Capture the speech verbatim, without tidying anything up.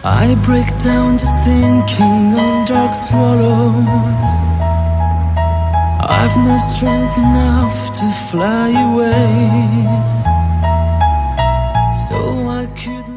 I break down just thinking on dark swallows. I've no strength enough to fly away, so I could